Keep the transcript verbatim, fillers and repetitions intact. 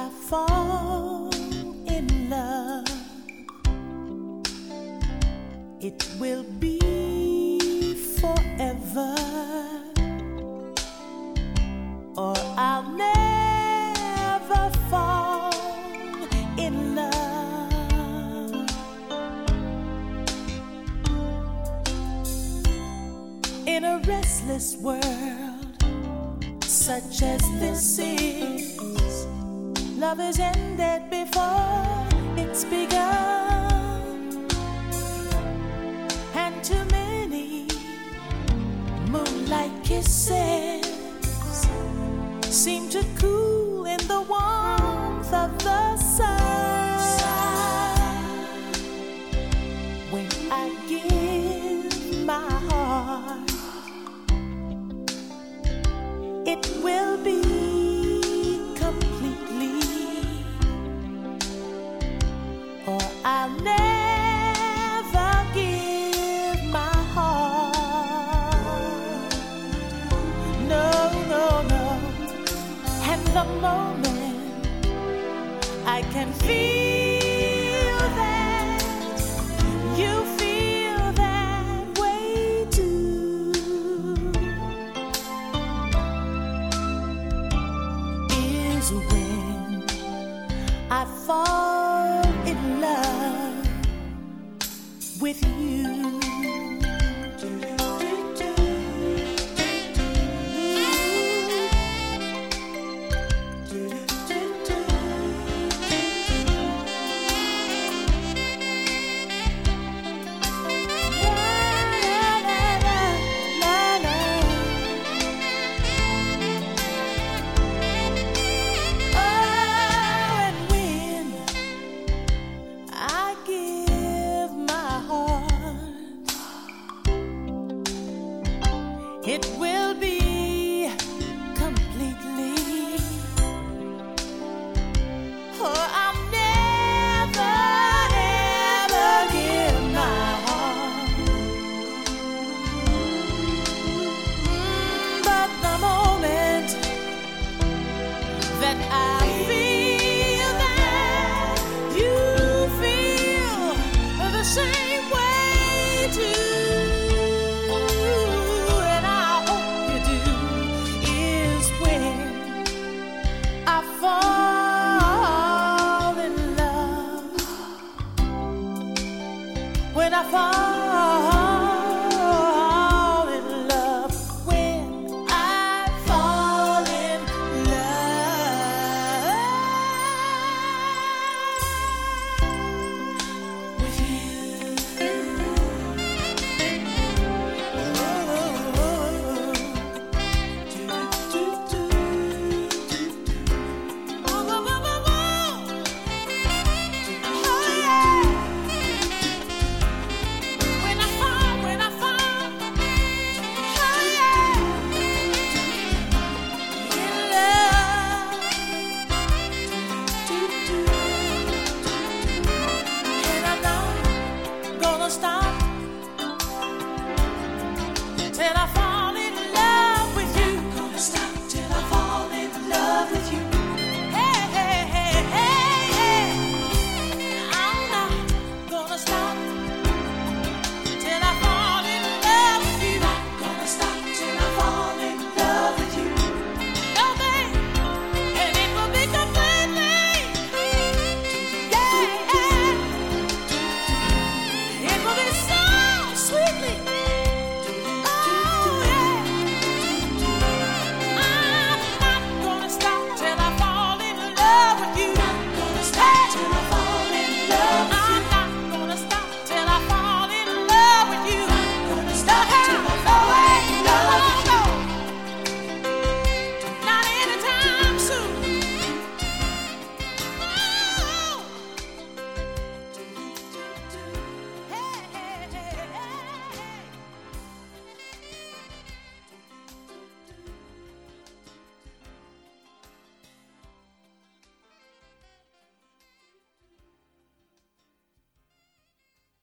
I fall in love, it will be forever, or I'll never fall in love. In a restless world such as this is, love is ended before it's begun, and too many moonlight kisses seem to cool in the warmth of the sun. When I give my heart, it will be completely, or I'll never give my heart. No, no, no. And the moment I can feel that you feel that way too is when I fall in love with you. It will be completely, or I'll never, ever give my heart. Mm, but the moment that I feel that you feel the same way too, fall in love. When I fall